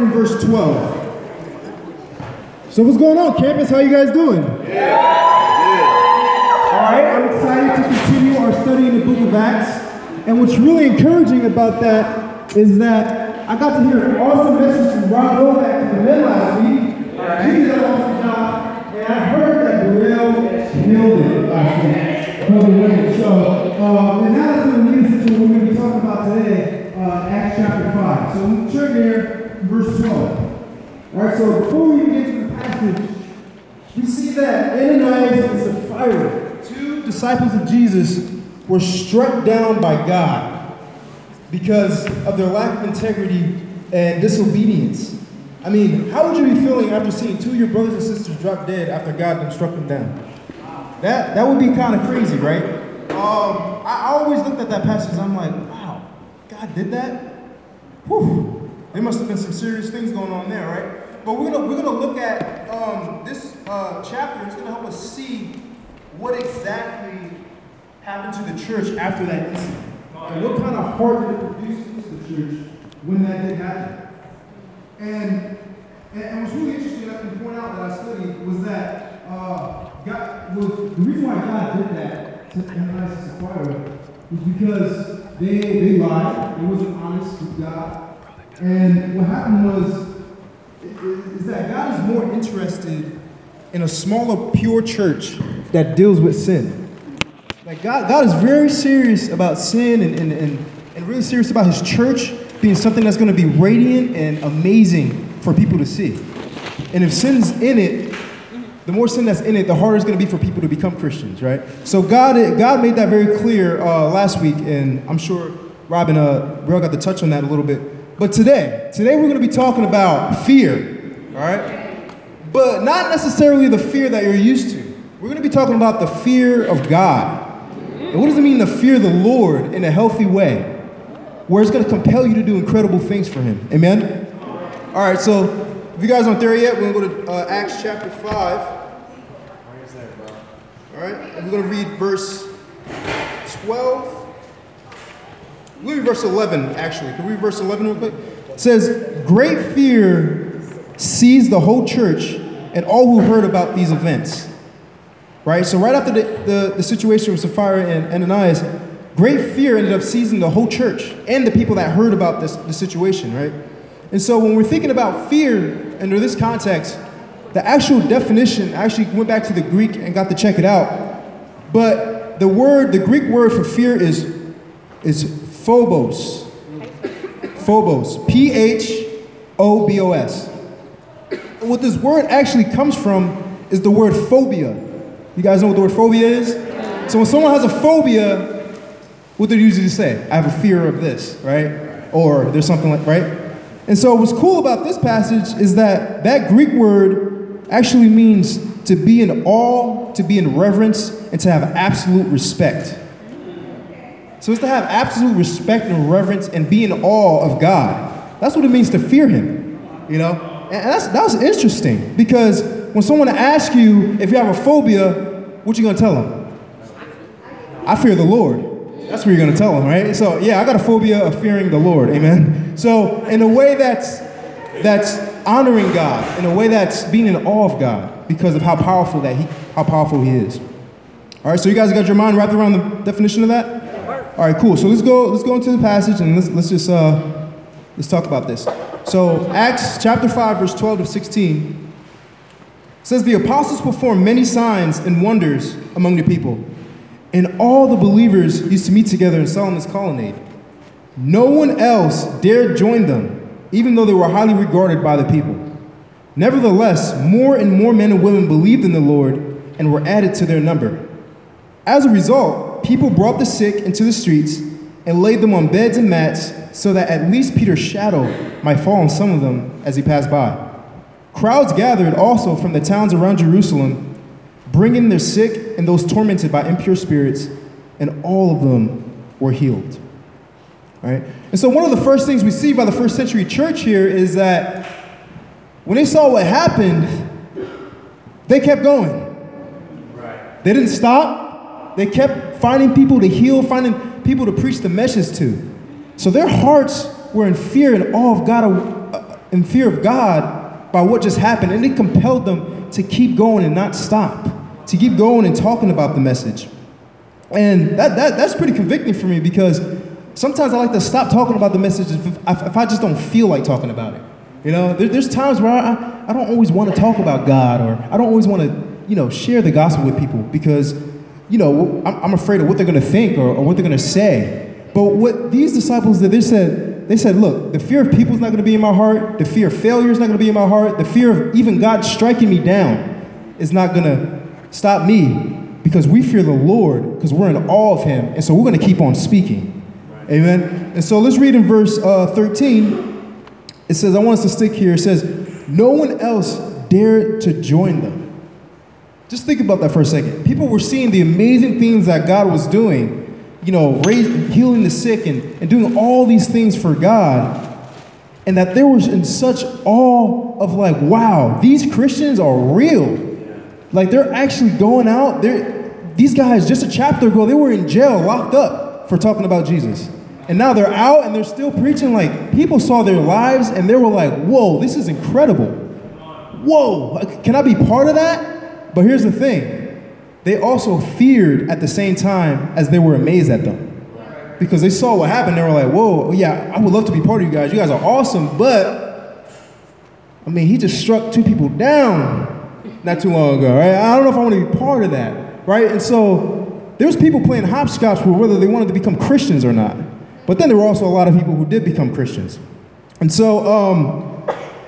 in verse 12. So what's going on, campus? How you guys doing? Yeah. All right, I'm excited to continue our study in the book of Acts. And what's really encouraging about that is that I got to hear an awesome message from Rob Novak in the men last week. He did an awesome job. And I heard that Burrell killed it last week. So, and now that's going to lead us into what we're going to be talking about today, Acts chapter 5. So we turn there, verse 12. All right, so before we get to the passage, we see that Ananias and Sapphira, two disciples of Jesus, were struck down by God because of their lack of integrity and disobedience. I mean, how would you be feeling after seeing two of your brothers and sisters drop dead after God struck them down? That would be kind of crazy, right? I always looked at that passage and I'm like, wow, God did that? Whew. There must have been some serious things going on there, right? But we're gonna look at this chapter. It's gonna help us see what exactly happened to the church after that incident, and what kind of heart did it produce into the church when that did happen. And what's really interesting, I can point out that I studied, was that the reason why God did that to Ananias and Sapphira was because they lied. They wasn't honest with God. And what happened was is that God is more interested in a smaller, pure church that deals with sin. Like God is very serious about sin and really serious about his church being something that's going to be radiant and amazing for people to see. And if sin's in it, the more sin that's in it, the harder it's going to be for people to become Christians, right? So God made that very clear last week, and I'm sure Rob and Real got to touch on that a little bit. But today we're going to be talking about fear, all right? But not necessarily the fear that you're used to. We're going to be talking about the fear of God. And what does it mean to fear the Lord in a healthy way, where it's going to compel you to do incredible things for him? Amen? All right, so if you guys aren't there yet, we're going to go to Acts chapter 5. All right, and we're going to read verse 12. We'll read verse 11, actually. Can we read verse 11 real quick? It says, "Great fear seized the whole church and all who heard about these events." Right? So right after the situation with Sapphira and Ananias, great fear ended up seizing the whole church and the people that heard about the situation, right? And so when we're thinking about fear under this context, the actual definition, I actually went back to the Greek and got to check it out. But the Greek word for fear is phobos. Phobos. Phobos. And what this word actually comes from is the word phobia. You guys know what the word phobia is? So when someone has a phobia, what do they usually say? I have a fear of this, right? Or there's something like, right? And so what's cool about this passage is that Greek word actually means to be in awe, to be in reverence, and to have absolute respect. So it's to have absolute respect and reverence and be in awe of God. That's what it means to fear him, you know? And that's interesting, because when someone asks you if you have a phobia, what you gonna tell them? I fear the Lord. That's what you're gonna tell them, right? So yeah, I got a phobia of fearing the Lord, amen? So in a way that's honoring God, in a way that's being in awe of God because of how powerful he is. All right, so you guys got your mind wrapped around the definition of that? All right, cool. So let's go into the passage and let's just let's talk about this. So Acts chapter 5, verse 12 to 16 says, "The apostles performed many signs and wonders among the people, and all the believers used to meet together in Solomon's colonnade. No one else dared join them, even though they were highly regarded by the people. Nevertheless, more and more men and women believed in the Lord and were added to their number. As a result, people brought the sick into the streets and laid them on beds and mats, so that at least Peter's shadow might fall on some of them as he passed by. Crowds gathered also from the towns around Jerusalem, bringing their sick and those tormented by impure spirits, and all of them were healed." Right? And so one of the first things we see by the first century church here is that when they saw what happened, they kept going. Right. They didn't stop. They kept finding people to heal, finding people to preach the message to. So their hearts were in fear and awe of God in fear of God by what just happened, and it compelled them to keep going and not stop, to keep going and talking about the message. And that's pretty convicting for me, because sometimes I like to stop talking about the message if I just don't feel like talking about it. You know, there's times where I don't always want to talk about God, or I don't always want to, share the gospel with people, because, I'm afraid of what they're going to think or what they're going to say. But what these disciples did, they said, look, the fear of people is not going to be in my heart. The fear of failure is not going to be in my heart. The fear of even God striking me down is not going to stop me, because we fear the Lord, because we're in awe of him. And so we're going to keep on speaking. Right. Amen. And so let's read in verse 13. It says, I want us to stick here. It says, no one else dared to join them. Just think about that for a second. People were seeing the amazing things that God was doing, healing the sick and doing all these things for God. And that they were in such awe of like, wow, these Christians are real. Like, they're actually going out. These guys, just a chapter ago, they were in jail, locked up for talking about Jesus. And now they're out and they're still preaching. Like, people saw their lives and they were like, whoa, this is incredible. Whoa, can I be part of that? But here's the thing. They also feared at the same time as they were amazed at them. Because they saw what happened. They were like, whoa, yeah, I would love to be part of you guys. You guys are awesome. But, he just struck 2 people down not too long ago, right? I don't know if I want to be part of that, right? And so there was people playing hopscotch with whether they wanted to become Christians or not. But then there were also a lot of people who did become Christians. And so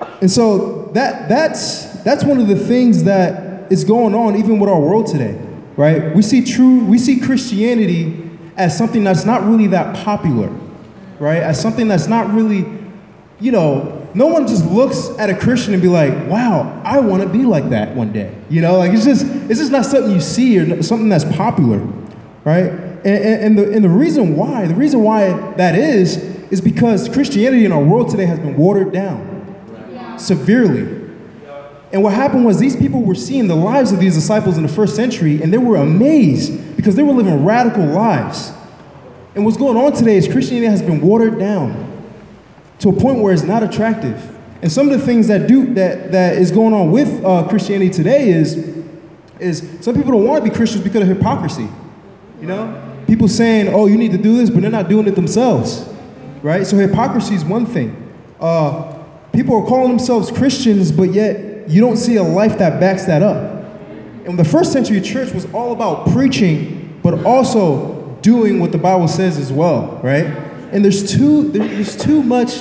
that's one of the things that is going on even with our world today, right? We see Christianity as something that's not really that popular, right? As something that's not really, no one just looks at a Christian and be like, wow, I want to be like that one day. It's just not something you see or something that's popular, right? And the reason why that is because Christianity in our world today has been watered down severely. And what happened was these people were seeing the lives of these disciples in the first century, and they were amazed because they were living radical lives. And what's going on today is Christianity has been watered down to a point where it's not attractive. And some of the things that is going on with Christianity today is some people don't want to be Christians because of hypocrisy. People saying, oh, you need to do this, but they're not doing it themselves, right? So hypocrisy is one thing. People are calling themselves Christians, but yet you don't see a life that backs that up. And the first century church was all about preaching, but also doing what the Bible says as well, right? And there's too much,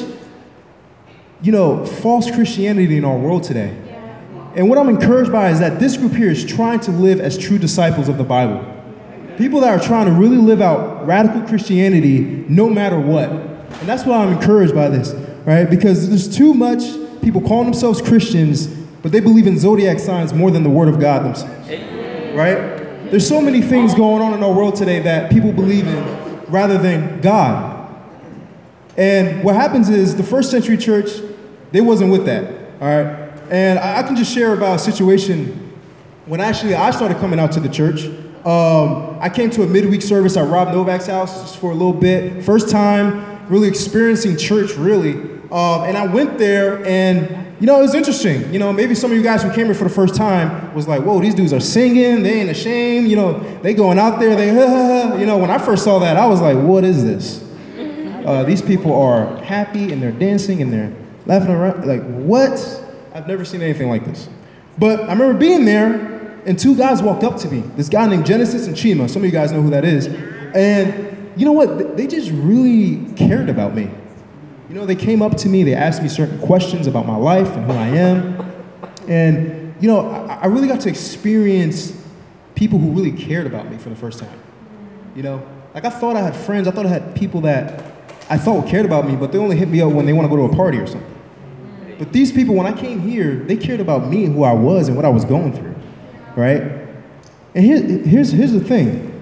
false Christianity in our world today. And what I'm encouraged by is that this group here is trying to live as true disciples of the Bible. People that are trying to really live out radical Christianity no matter what. And that's why I'm encouraged by this, right? Because there's too much people calling themselves Christians, but they believe in zodiac signs more than the Word of God themselves, right? There's so many things going on in our world today that people believe in rather than God. And what happens is the first century church, they wasn't with that, all right? And I can just share about a situation when I started coming out to the church. I came to a midweek service at Rob Novak's house just for a little bit. First time really experiencing church, really. And I went there and, it was interesting. Maybe some of you guys who came here for the first time was like, whoa, these dudes are singing. They ain't ashamed. They going out there. When I first saw that, I was like, what is this? These people are happy and they're dancing and they're laughing around. Like, what? I've never seen anything like this. But I remember being there and 2 guys walked up to me. This guy named Genesis and Chima. Some of you guys know who that is. And you know what? They just really cared about me. They came up to me, they asked me certain questions about my life and who I am. And, I really got to experience people who really cared about me for the first time. Like I thought I had friends, I thought I had people that I thought cared about me, but they only hit me up when they want to go to a party or something. But these people, when I came here, they cared about me and who I was and what I was going through, right? And here's the thing.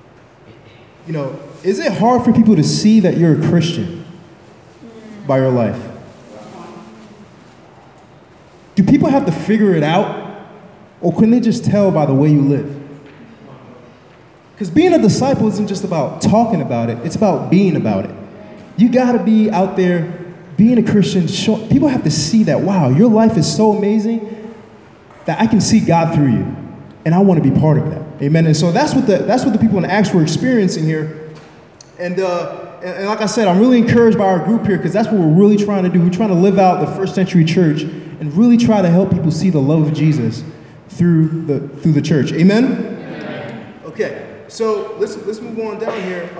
Is it hard for people to see that you're a Christian by your life? Do people have to figure it out, or can they just tell by the way you live? Because being a disciple isn't just about talking about it, it's about being about it. You gotta be out there being a Christian, people have to see that, wow, your life is so amazing that I can see God through you, and I want to be part of that. Amen. And so that's what the people in Acts were experiencing here. And like I said, I'm really encouraged by our group here because that's what we're really trying to do. We're trying to live out the first century church and really try to help people see the love of Jesus through the church. Amen? Amen. Okay, so let's move on down here.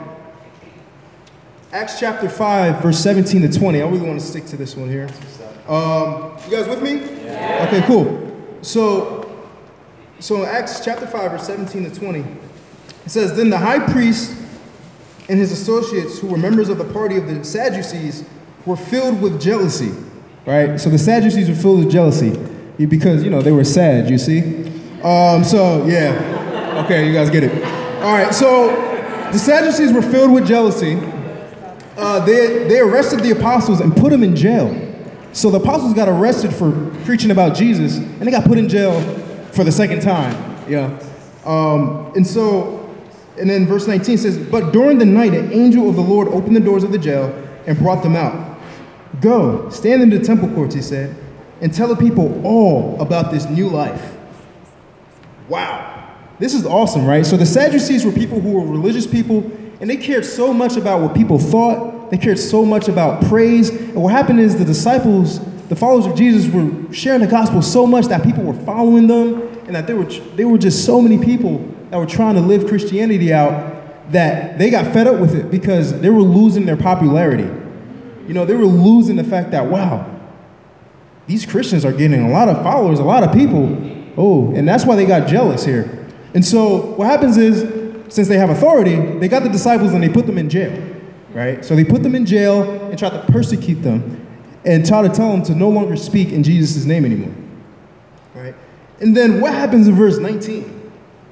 Acts chapter 5, verse 17 to 20. I really want to stick to this one here. You guys with me? Yeah. Okay, cool. So in Acts chapter 5, verse 17 to 20, it says, Then the high priest and his associates, who were members of the party of the Sadducees, were filled with jealousy. Right? So the Sadducees were filled with jealousy because, they were sad, you see? So, yeah. Okay, you guys get it. All right, so the Sadducees were filled with jealousy. They arrested the apostles and put them in jail. So the apostles got arrested for preaching about Jesus, and they got put in jail for the second time. Yeah. And then verse 19 says, But during the night, an angel of the Lord opened the doors of the jail and brought them out. Go, stand in the temple courts, he said, and tell the people all about this new life. Wow. This is awesome, right? So the Sadducees were people who were religious people, and they cared so much about what people thought. They cared so much about praise. And what happened is the disciples, the followers of Jesus, were sharing the gospel so much that people were following them, and that there were just so many people that were trying to live Christianity out that they got fed up with it because they were losing their popularity. They were losing the fact that, wow, these Christians are getting a lot of followers, a lot of people. Oh, and that's why they got jealous here. And so what happens is, since they have authority, they got the disciples and they put them in jail, right? So they put them in jail and tried to persecute them and try to tell them to no longer speak in Jesus' name anymore, right? And then what happens in verse 19?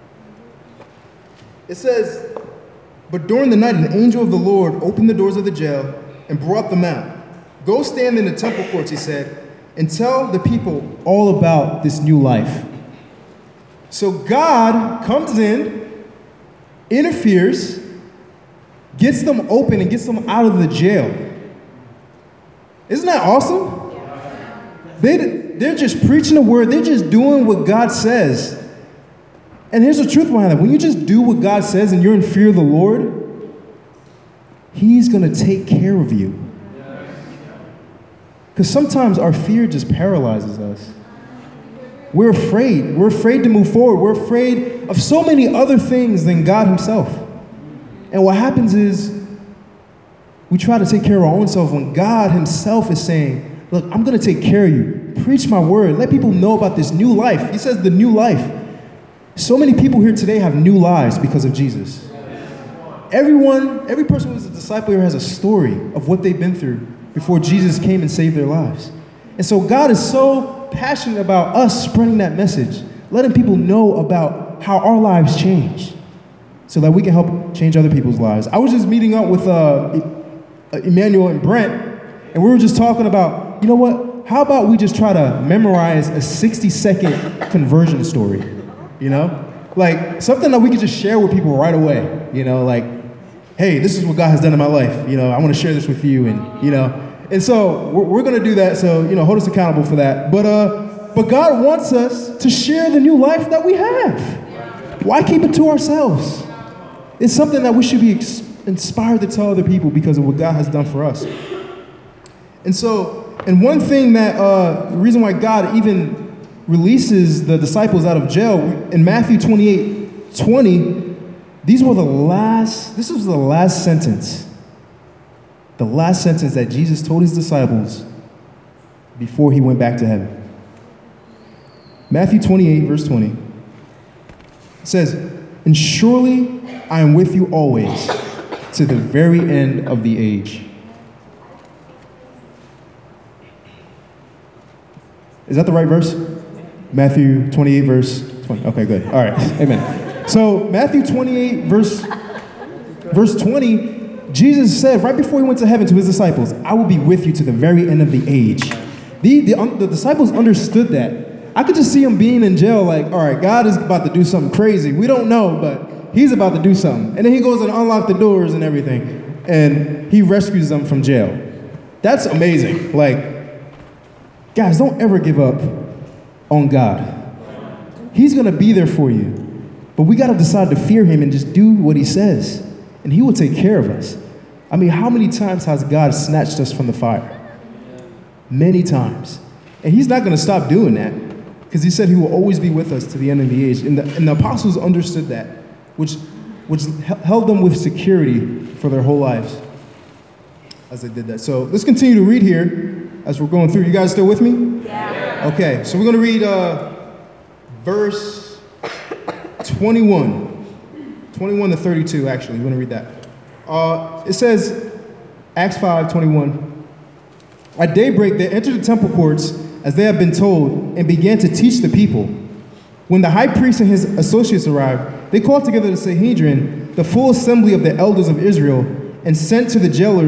It says, But during the night, an angel of the Lord opened the doors of the jail and brought them out. Go stand in the temple courts, he said, and tell the people all about this new life. So God comes in, interferes, gets them open and gets them out of the jail. Isn't that awesome? They're just preaching the word. They're just doing what God says. And here's the truth behind that. When you just do what God says and you're in fear of the Lord, He's going to take care of you. Because sometimes our fear just paralyzes us. We're afraid. We're afraid to move forward. We're afraid of so many other things than God Himself. And what happens is we try to take care of our own self when God Himself is saying, look, I'm going to take care of you. Preach my word. Let people know about this new life. He says the new life. So many people here today have new lives because of Jesus. Every person who's a disciple here has a story of what they've been through before Jesus came and saved their lives. And so God is so passionate about us spreading that message, letting people know about how our lives change so that we can help change other people's lives. I was just meeting up with Emmanuel and Brent, and we were just talking about, you know what, how about we just try to memorize a 60-second conversion story, Like something that we could just share with people right away, like, hey, this is what God has done in my life, I want to share this with you, and so we're going to do that, so, hold us accountable for that. But God wants us to share the new life that we have. Why keep it to ourselves? It's something that we should be inspired to tell other people because of what God has done for us. And one thing that, the reason why God even releases the disciples out of jail, in Matthew 28:20, this was the last sentence. The last sentence that Jesus told his disciples before he went back to heaven. Matthew 28, verse 20. It says, And surely I am with you always to the very end of the age. Is that the right verse? Matthew 28, verse 20. Okay, good. All right. Amen. So Matthew 28, verse 20, Jesus said right before he went to heaven to his disciples, I will be with you to the very end of the age. The disciples understood that. I could just see them being in jail like, all right, God is about to do something crazy. We don't know, but he's about to do something. And then he goes and unlocks the doors and everything. And he rescues them from jail. That's amazing. Like, guys, don't ever give up on God. He's going to be there for you. But we got to decide to fear him and just do what he says. And he will take care of us. I mean, how many times has God snatched us from the fire? Many times. And he's not going to stop doing that, because he said he will always be with us to the end of the age. And the apostles understood that, which held them with security for their whole lives as they did that. So let's continue to read here as we're going through. You guys still with me? Yeah. Okay, so we're going to read verse 21 to 32, actually. We're going to read that. It says, Acts 5:21. At daybreak, they entered the temple courts as they had been told and began to teach the people. When the high priest and his associates arrived, they called together the Sanhedrin, the full assembly of the elders of Israel, and sent to the jail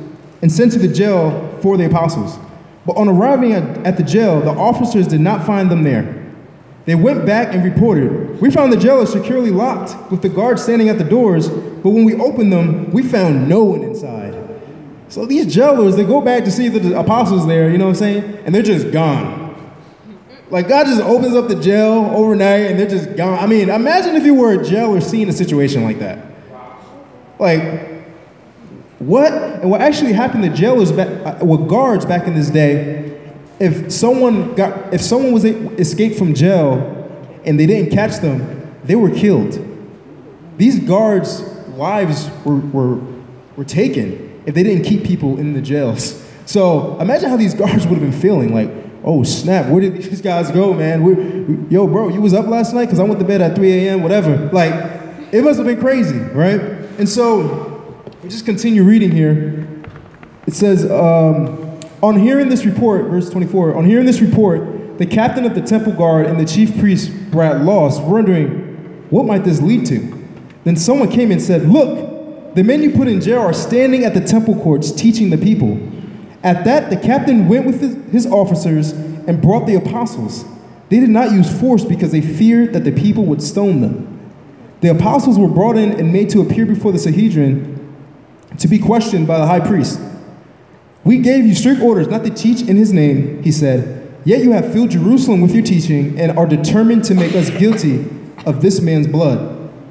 for the apostles. But on arriving at the jail, the officers did not find them there. They went back and reported, "We found the jailers securely locked, with the guards standing at the doors, but when we opened them, we found no one inside." So these jailers, they go back to see the apostles there, you know what I'm saying? And they're just gone. Like, God just opens up the jail overnight and they're just gone. I mean, imagine if you were a jailer seeing a situation like that. Like, what? And what actually happened to jailers, with guards back in this day, if someone was escaped from jail and they didn't catch them, they were killed. These guards' lives were taken if they didn't keep people in the jails. So imagine how these guards would have been feeling. Like, oh snap, where did these guys go, man? Yo, bro, you was up last night? Because I went to bed at 3 a.m., whatever. Like, it must have been crazy, right? And so we just continue reading here. It says, on hearing this report, verse 24, on hearing this report, the captain of the temple guard and the chief priest were at loss, wondering, what might this lead to? Then someone came and said, "Look, the men you put in jail are standing at the temple courts teaching the people." At that, the captain went with his officers and brought the apostles. They did not use force because they feared that the people would stone them. The apostles were brought in and made to appear before the Sanhedrin to be questioned by the high priest. "We gave you strict orders not to teach in his name," he said, "yet you have filled Jerusalem with your teaching and are determined to make us guilty of this man's blood."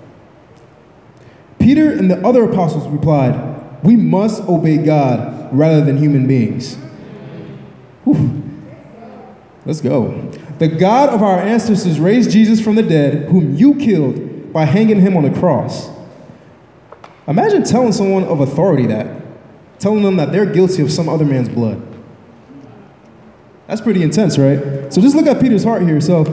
Peter and the other apostles replied, "We must obey God rather than human beings." Whew. Let's go. "The God of our ancestors raised Jesus from the dead, whom you killed by hanging him on a cross." Imagine telling someone of authority that, telling them that they're guilty of some other man's blood. That's pretty intense, right? So just look at Peter's heart here. So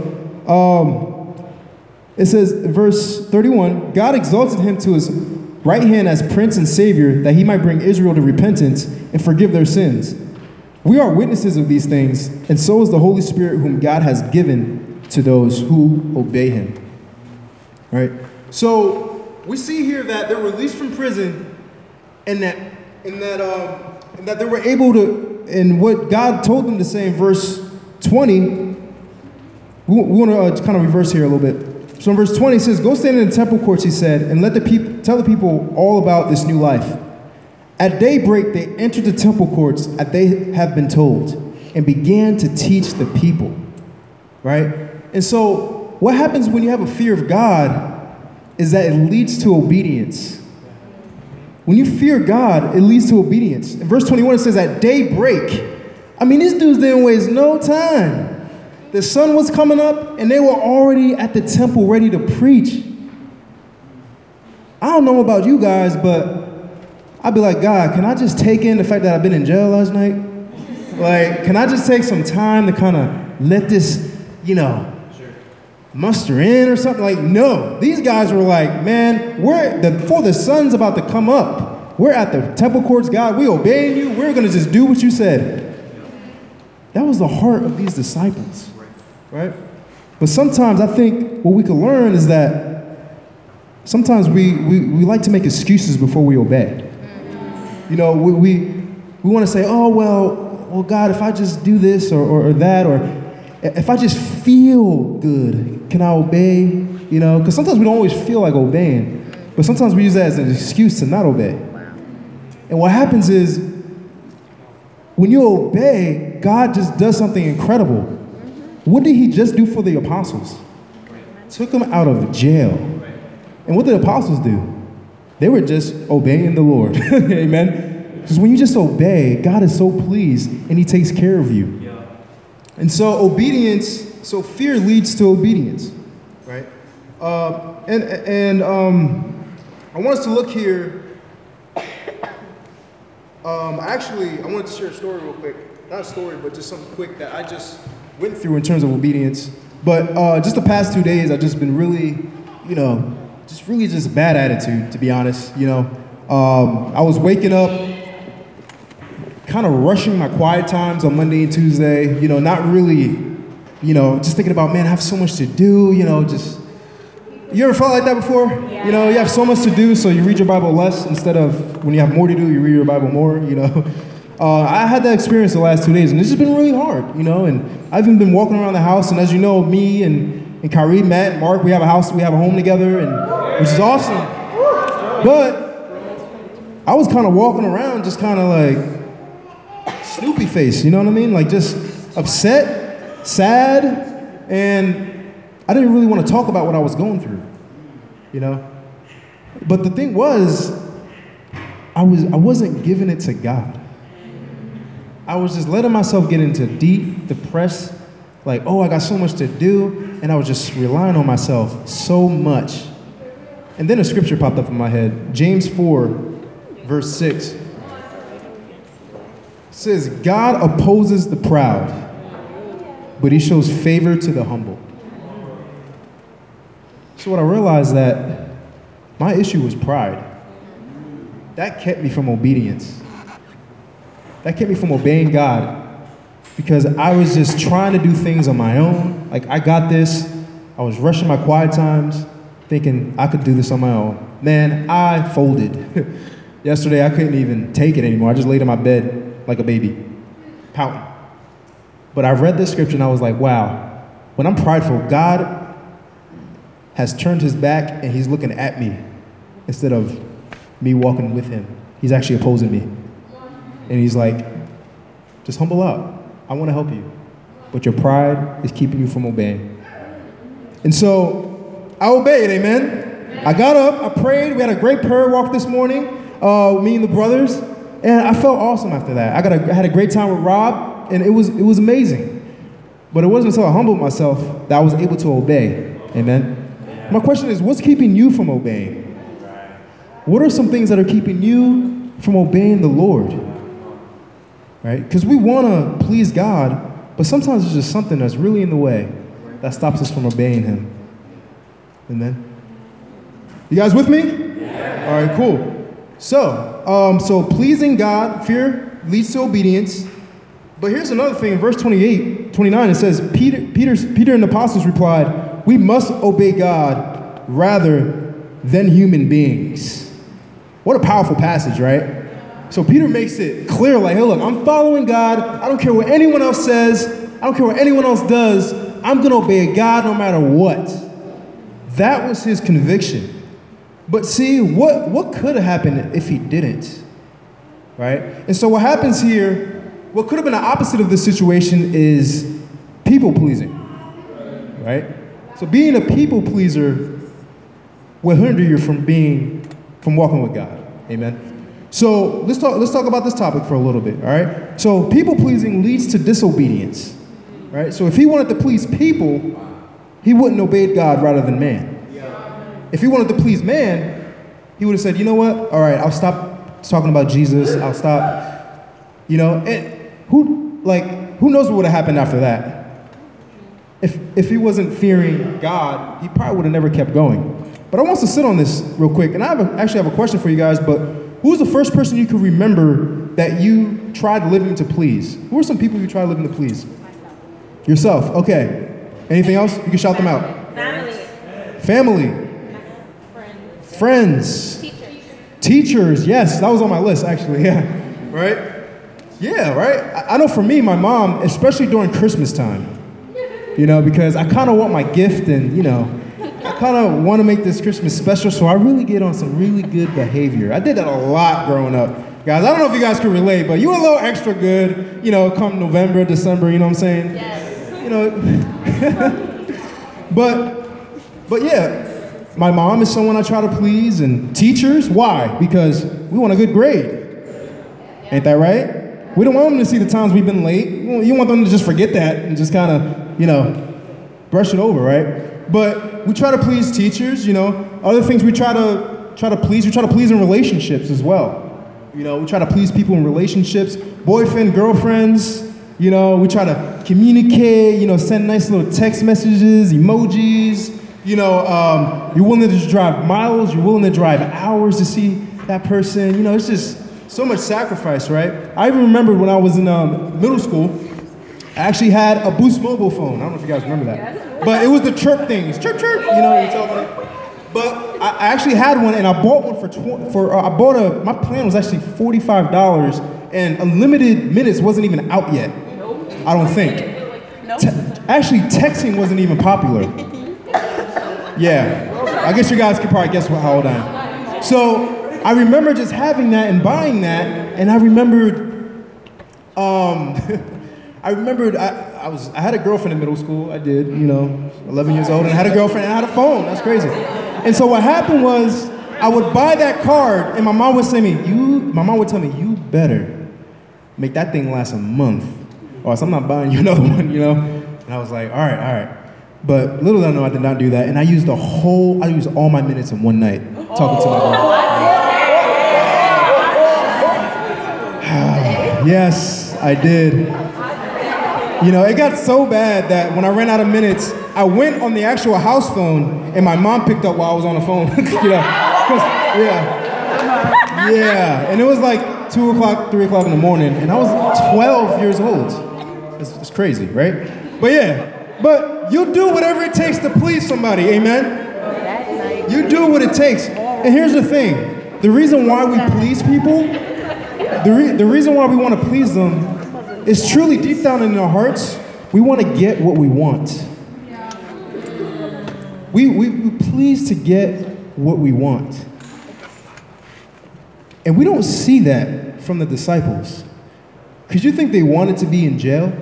it says, verse 31, "God exalted him to his right hand as Prince and Savior, that he might bring Israel to repentance and forgive their sins. We are witnesses of these things, and so is the Holy Spirit whom God has given to those who obey him." Right? So we see here that they're released from prison, and that they were able to, and what God told them to say in verse 20, we want to kind of reverse here a little bit. So in verse 20 it says, "Go stand in the temple courts," he said, "and tell the people all about this new life." At daybreak, they entered the temple courts as they have been told and began to teach the people. Right? And so what happens when you have a fear of God is that it leads to obedience. When you fear God, it leads to obedience. In verse 21, it says, "At daybreak." I mean, these dudes didn't waste no time. The sun was coming up, and they were already at the temple ready to preach. I don't know about you guys, but I'd be like, "God, can I just take in the fact that I've been in jail last night? Like, can I just take some time to kind of let this, muster in or something?" Like, no. These guys were like, "Man, before the sun's about to come up, we're at the temple courts, God. We obeying you. We're going to just do what you said." That was the heart of these disciples. Right? But sometimes I think what we can learn is that sometimes we like to make excuses before we obey. We want to say, "Oh, well, God, if I just do this or that, or if I just feel good, can I obey?" Because sometimes we don't always feel like obeying, but sometimes we use that as an excuse to not obey. And what happens is when you obey, God just does something incredible. What did he just do for the apostles? Took them out of jail. And what did the apostles do? They were just obeying the Lord. Amen? Because when you just obey, God is so pleased and he takes care of you. And so obedience, so fear leads to obedience, right? I want us to look here. I wanted to share a story real quick. Not a story, but just something quick that I just went through in terms of obedience. But just the past 2 days, I've just been really, just bad attitude, to be honest. I was waking up, kind of rushing my quiet times on Monday and Tuesday, not really, just thinking about, man, I have so much to do, you ever felt like that before? Yeah. You have so much to do, so you read your Bible less instead of when you have more to do, you read your Bible more, I had that experience the last 2 days, and it's just been really hard, and I've even been walking around the house, and as you know, me and Kyrie, Matt, and Mark, we have a home together, which is awesome. But I was kind of walking around just kind of like Snoopy face, you know what I mean? Like just upset, sad, and I didn't really want to talk about what I was going through, But the thing was, I wasn't giving it to God. I was just letting myself get into deep, depressed, like, oh, I got so much to do, and I was just relying on myself so much. And then a scripture popped up in my head, James 4, verse 6. It says, God opposes the proud, but he shows favor to the humble. So what I realized that my issue was pride. That kept me from obedience. That kept me from obeying God because I was just trying to do things on my own. Like, I got this. I was rushing my quiet times, thinking I could do this on my own. Man, I folded. Yesterday, I couldn't even take it anymore. I just laid in my bed like a baby, pouting. But I read this scripture and I was like, wow, when I'm prideful, God has turned his back and he's looking at me instead of me walking with him. He's actually opposing me. And he's like, just humble out. I want to help you. But your pride is keeping you from obeying. And so I obeyed, amen? I got up, I prayed. We had a great prayer walk this morning, me and the brothers. And I felt awesome after that. I had a great time with Rob, and it was amazing. But it wasn't until I humbled myself that I was able to obey, amen? My question is, what's keeping you from obeying? What are some things that are keeping you from obeying the Lord? Right? Because we want to please God, but sometimes there's just something that's really in the way that stops us from obeying him. Amen? You guys with me? Yeah. All right, cool. So pleasing God, fear leads to obedience. But here's another thing. In verse 29, it says, Peter and the apostles replied, we must obey God rather than human beings. What a powerful passage, right? So Peter makes it clear, like, hey, look, I'm following God. I don't care what anyone else says. I don't care what anyone else does. I'm going to obey God no matter what. That was his conviction. But see, what could have happened if he didn't? Right? And so what happens here, what could have been the opposite of this situation is people pleasing. Right? So being a people pleaser will hinder you from walking with God. Amen? So let's talk about this topic for a little bit, all right? So people pleasing leads to disobedience, right? So if he wanted to please people, he wouldn't obey God rather than man. If he wanted to please man, he would have said, you know what? All right, I'll stop talking about Jesus. I'll stop, and who knows what would have happened after that? If he wasn't fearing God, he probably would have never kept going. But I want us to sit on this real quick, and I actually have a question for you guys, but who's the first person you can remember that you tried living to please? Who are some people you tried living to please? Yourself. Okay. Anything else? You can shout them out. Family. Friends. Teachers. Yes, that was on my list, actually. Yeah. Right? Yeah, right? I know for me, my mom, especially during Christmas time, because I kind of want my gift and, I kind of want to make this Christmas special, so I really get on some really good behavior. I did that a lot growing up. Guys, I don't know if you guys can relate, but you a little extra good, come November, December, you know what I'm saying? Yes. But yeah, my mom is someone I try to please, and teachers, why? Because we want a good grade. Ain't that right? We don't want them to see the times we've been late. You want them to just forget that and just kind of, brush it over, right? But we try to please teachers, Other things we try to please in relationships as well. We try to please people in relationships, boyfriend, girlfriends, we try to communicate, send nice little text messages, emojis, you're willing to drive miles, you're willing to drive hours to see that person, it's just so much sacrifice, right? I even remember when I was in middle school, I actually had a Boost mobile phone. I don't know if you guys remember that. But it was the chirp things, chirp, chirp, But I actually had one, and I bought one my plan was actually $45, and unlimited minutes wasn't even out yet. I don't think. Actually, texting wasn't even popular. Yeah, I guess you guys could probably guess how old I am. So I remember just having that and buying that, and I remembered, I had a girlfriend in middle school. I did, 11 years old, and I had a girlfriend and I had a phone. That's crazy. And so what happened was, I would buy that card, and my mom would tell me, you better make that thing last a month, or else I'm not buying you another one, And I was like, all right. But little did I know I did not do that, and I used all my minutes in one night talking to my girl. Yes, I did. It got so bad that when I ran out of minutes, I went on the actual house phone, and my mom picked up while I was on the phone. And it was like 2 o'clock, 3 o'clock in the morning, and I was 12 years old. It's crazy, right? But you do whatever it takes to please somebody, amen? You do what it takes. And here's the thing, the reason why we please people, the reason why we want to please them is truly deep down in our hearts, we want to get what we want. We please to get what we want. And we don't see that from the disciples. Because you think they wanted to be in jail?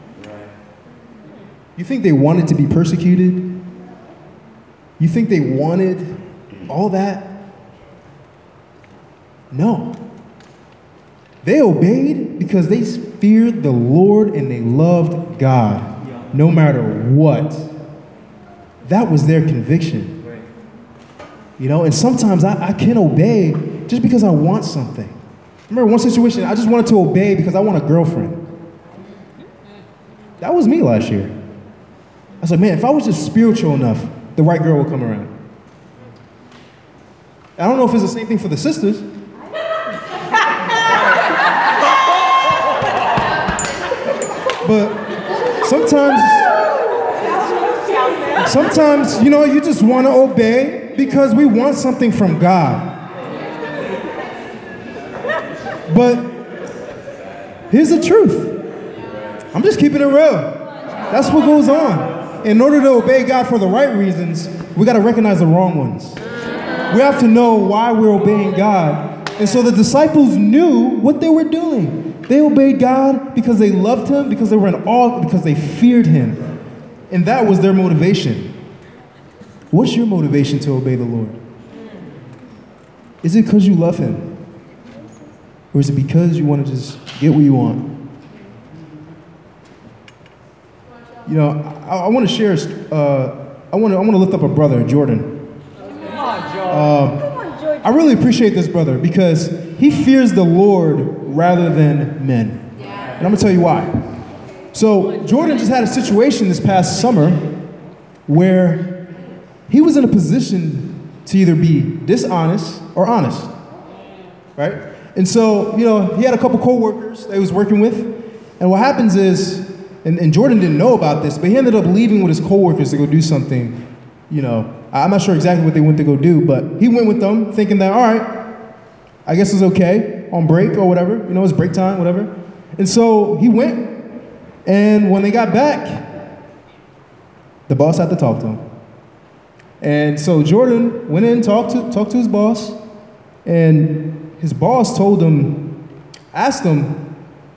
You think they wanted to be persecuted? You think they wanted all that? No. They obeyed because they feared the Lord and they loved God, no matter what. That was their conviction. And sometimes I can obey just because I want something. I remember one situation, I just wanted to obey because I want a girlfriend. That was me last year. I was like, man, if I was just spiritual enough, the right girl will come around. I don't know if it's the same thing for the sisters. But sometimes, you just want to obey because we want something from God. But here's the truth. I'm just keeping it real. That's what goes on. In order to obey God for the right reasons, we got to recognize the wrong ones. We have to know why we're obeying God. And so the disciples knew what they were doing. They obeyed God because they loved him, because they were in awe, because they feared him. And that was their motivation. What's your motivation to obey the Lord? Is it because you love him? Or is it because you want to just get what you want? I want to share, I want to lift up a brother, Jordan. I really appreciate this brother because he fears the Lord rather than men. And I'm going to tell you why. So Jordan just had a situation this past summer where he was in a position to either be dishonest or honest, right? And so, he had a couple co-workers that he was working with. And what happens is, and Jordan didn't know about this, but he ended up leaving with his co-workers to go do something, I'm not sure exactly what they went to go do, but he went with them thinking that, all right, I guess it's okay, on break or whatever, it's break time, whatever. And so he went, and when they got back, the boss had to talk to him. And so Jordan went in, talked to his boss, and his boss told him asked him,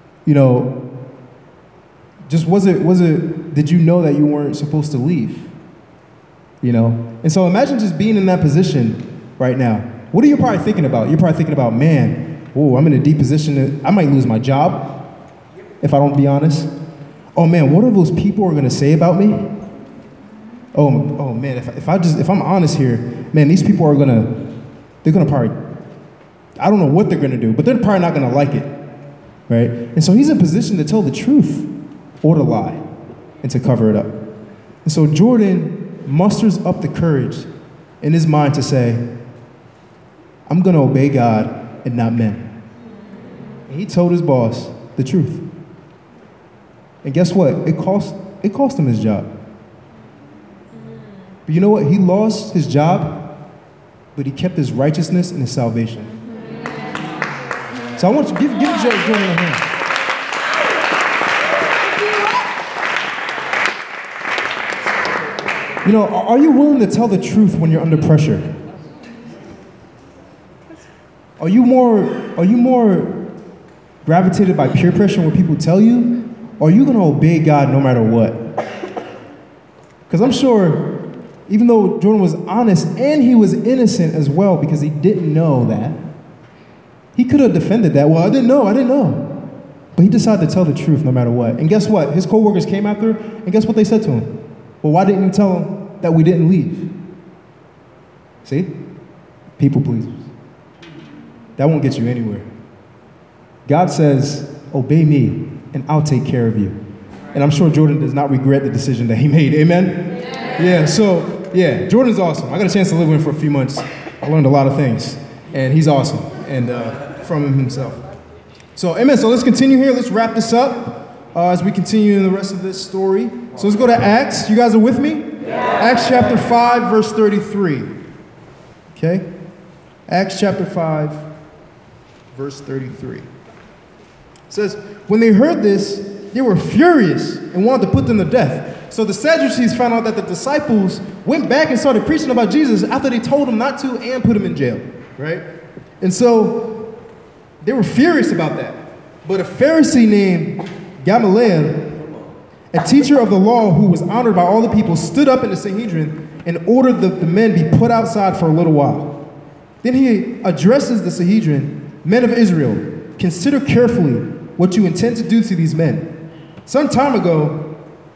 did you know that you weren't supposed to leave? And so imagine just being in that position right now. What are you probably thinking about? You're probably thinking about, man, I'm in a deep position. I might lose my job if I don't be honest. Oh man, what are those people are gonna say about me? Oh man, if I'm honest here, man, these people are they're gonna probably, I don't know what they're gonna do, but they're probably not gonna like it, right? And so he's in position to tell the truth or to lie and to cover it up. And so Jordan musters up the courage in his mind to say, I'm gonna obey God and not men. And he told his boss the truth. And guess what? It cost him his job. But you know what? He lost his job, but he kept his righteousness and his salvation. So I want you to give Jordan a hand. Are you willing to tell the truth when you're under pressure? Are you more gravitated by peer pressure when people tell you? Or are you going to obey God no matter what? Because I'm sure, even though Jordan was honest and he was innocent as well because he didn't know that, he could have defended that. Well, I didn't know. But he decided to tell the truth no matter what. And guess what? His co-workers came after, and guess what they said to him? Well, why didn't you tell him that we didn't leave? See? People pleasers. That won't get you anywhere. God says, obey me, and I'll take care of you. And I'm sure Jordan does not regret the decision that he made. Amen? Yeah, Jordan's awesome. I got a chance to live with him for a few months. I learned a lot of things. And he's awesome. And from him himself. So, amen. So let's continue here. Let's wrap this up as we continue in the rest of this story. So let's go to Acts. You guys are with me? Yeah. Acts chapter 5, verse 33. Okay? Acts chapter 5, verse 33. It says, when they heard this, they were furious and wanted to put them to death. So the Sadducees found out that the disciples went back and started preaching about Jesus after they told them not to and put him in jail, right? And so they were furious about that. But a Pharisee named Gamaliel, a teacher of the law who was honored by all the people, stood up in the Sanhedrin and ordered the men be put outside for a little while. Then he addresses the Sanhedrin, men of Israel, consider carefully what you intend to do to these men. Some time ago,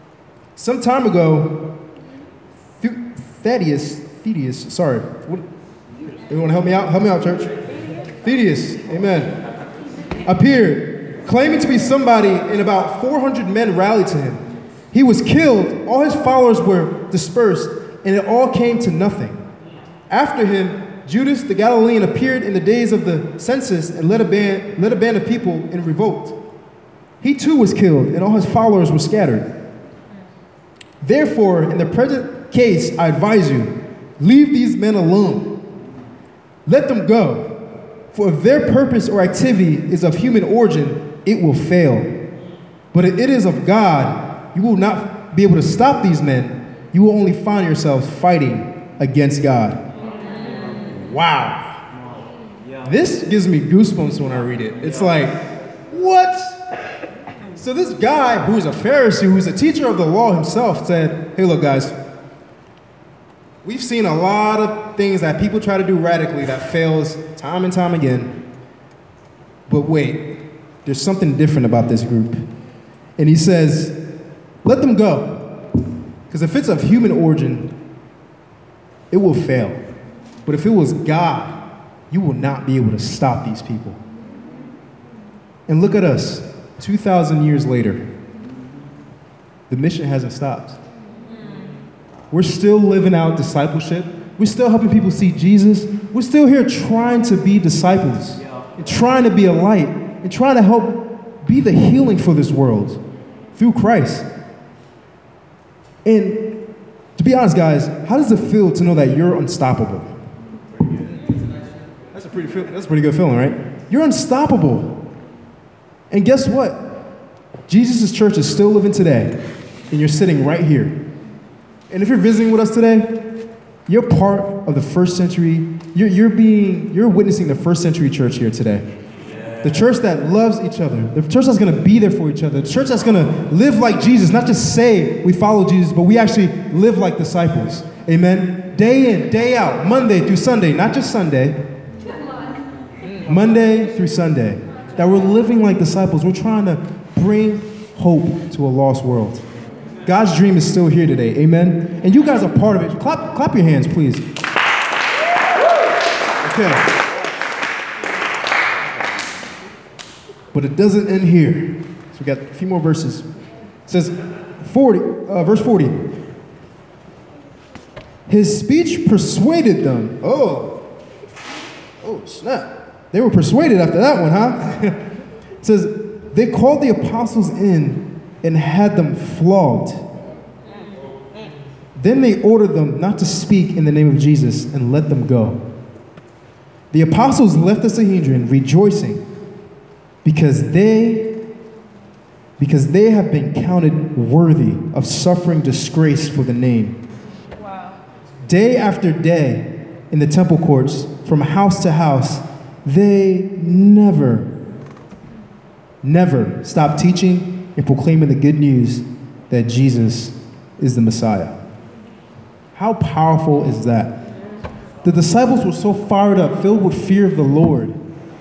Thaddeus, sorry. Anyone help me out? Help me out, church. Thaddeus, amen, appeared, claiming to be somebody, and about 400 men rallied to him. He was killed, all his followers were dispersed, and it all came to nothing. After him, Judas the Galilean appeared in the days of the census and led a band of people in revolt. He too was killed, and all his followers were scattered. Therefore, in the present case, I advise you, leave these men alone. Let them go. For if their purpose or activity is of human origin, it will fail. But if it is of God, you will not be able to stop these men. You will only find yourselves fighting against God. Wow. This gives me goosebumps when I read it. It's like, what? So this guy who's a Pharisee, who's a teacher of the law himself, said, hey, look, guys, we've seen a lot of things that people try to do radically that fails time and time again. But wait, there's something different about this group. And he says, let them go. Because if it's of human origin, it will fail. But if it was God, you will not be able to stop these people. And look at us, 2,000 years later. The mission hasn't stopped. We're still living out discipleship. We're still helping people see Jesus. We're still here trying to be disciples, and trying to be a light, and trying to help be the healing for this world through Christ. And to be honest, guys, how does it feel to know that you're unstoppable? That's a pretty good feeling, right? You're unstoppable. And guess what? Jesus' church is still living today, and you're sitting right here. And if you're visiting with us today, you're part of the first century. You're witnessing the first century church here today. The church that loves each other. The church that's going to be there for each other. The church that's going to live like Jesus. Not just say we follow Jesus, but we actually live like disciples. Amen? Day in, day out. Monday through Sunday. Not just Sunday. Monday through Sunday. That we're living like disciples. We're trying to bring hope to a lost world. God's dream is still here today. Amen? And you guys are part of it. Clap your hands, please. Okay. But it doesn't end here. So we got a few more verses. It says, verse 40. His speech persuaded them. Oh, snap. They were persuaded after that one, huh? It says, they called the apostles in and had them flogged. Then they ordered them not to speak in the name of Jesus and let them go. The apostles left the Sanhedrin rejoicing because they have been counted worthy of suffering disgrace for the name. Wow. Day after day in the temple courts, from house to house, they never stopped teaching and proclaiming the good news that Jesus is the Messiah. How powerful is that? The disciples were so fired up, filled with fear of the Lord.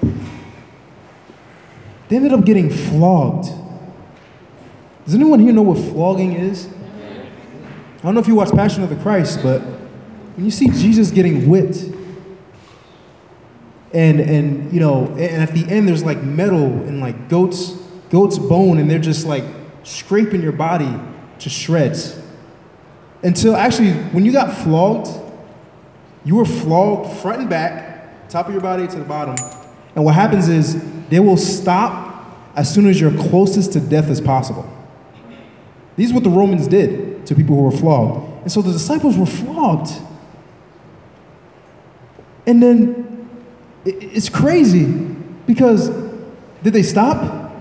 They ended up getting flogged. Does anyone here know what flogging is? I don't know if you watch Passion of the Christ, but when you see Jesus getting whipped, and at the end there's like metal and like goat's bone, and they're just like scraping your body to shreds. Until actually, when you got flogged, you were flogged front and back, top of your body to the bottom. And what happens is they will stop as soon as you're closest to death as possible. These are what the Romans did to people who were flogged. And so the disciples were flogged. And then it's crazy because did they stop?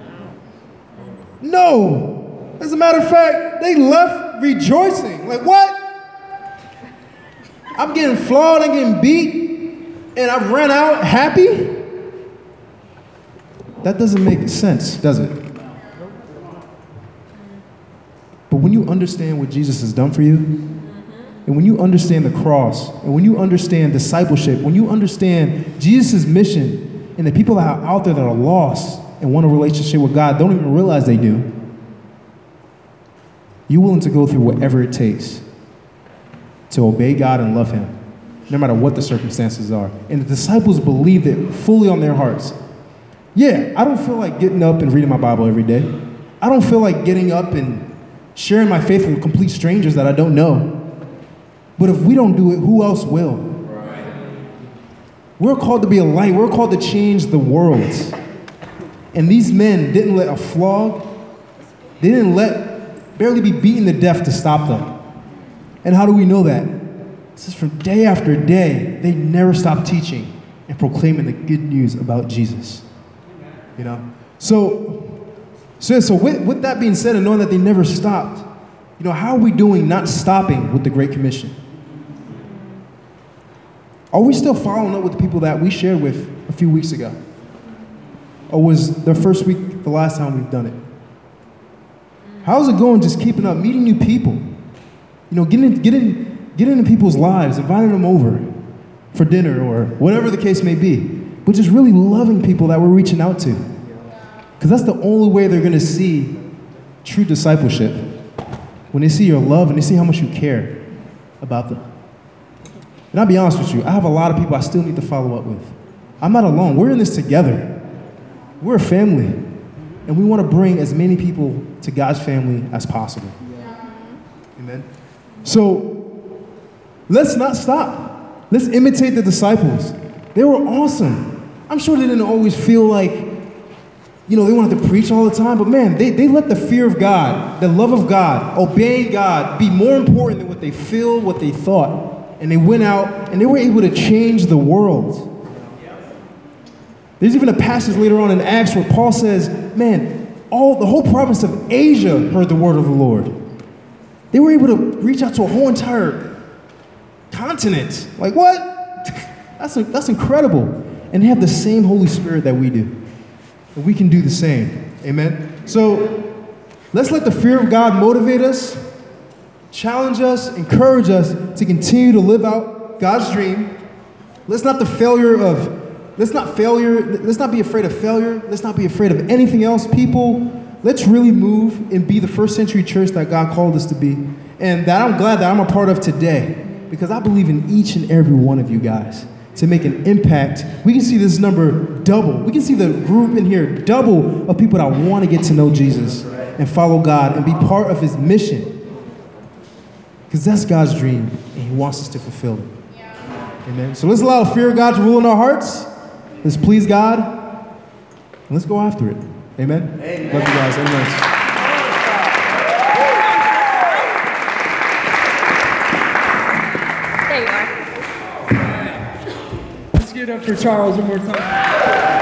No. As a matter of fact, they left rejoicing. Like, what? I'm getting flogged, I'm getting beat, and I ran out happy? That doesn't make sense, does it? But when you understand what Jesus has done for you, and when you understand the cross, and when you understand discipleship, when you understand Jesus' mission, and the people that are out there that are lost and want a relationship with God don't even realize they do, you're willing to go through whatever it takes to obey God and love Him, no matter what the circumstances are. And the disciples believed it fully on their hearts. Yeah, I don't feel like getting up and reading my Bible every day. I don't feel like getting up and sharing my faith with complete strangers that I don't know. But if we don't do it, who else will? We're called to be a light. We're called to change the world. And these men didn't let a flog, they didn't let barely be beaten to death to stop them. And how do we know that? This is from day after day, they never stopped teaching and proclaiming the good news about Jesus. You know? So with that being said, and knowing that they never stopped, how are we doing not stopping with the Great Commission? Are we still following up with the people that we shared with a few weeks ago? Or was the first week the last time we've done it? How's it going just keeping up, meeting new people? Getting into people's lives, inviting them over for dinner or whatever the case may be. But just really loving people that we're reaching out to. Because that's the only way they're going to see true discipleship. When they see your love and they see how much you care about them. And I'll be honest with you, I have a lot of people I still need to follow up with. I'm not alone. We're in this together. We're a family. And we want to bring as many people to God's family as possible. Amen. So let's not stop. Let's imitate the disciples. They were awesome. I'm sure they didn't always feel like, they wanted to preach all the time, but man, they let the fear of God, the love of God, obeying God be more important than what they feel, what they thought. And they went out and they were able to change the world. There's even a passage later on in Acts where Paul says, man, the whole province of Asia heard the word of the Lord. They were able to reach out to a whole entire continent. Like, what? That's incredible. And they have the same Holy Spirit that we do. and we can do the same. Amen? So let's let the fear of God motivate us, challenge us, encourage us to continue to live out God's dream. Let's not be afraid of failure. Let's not be afraid of anything else. People, let's really move and be the first century church that God called us to be. And that I'm glad that I'm a part of today, because I believe in each and every one of you guys to make an impact. We can see this number double. We can see the group in here double of people that want to get to know Jesus and follow God and be part of his mission. Because that's God's dream, and he wants us to fulfill it. Amen. So let's allow the fear of God to rule in our hearts. Let's please God, and let's go after it. Amen? Amen. Love you guys. Amen. There you are. Let's give it up for Charles one more time.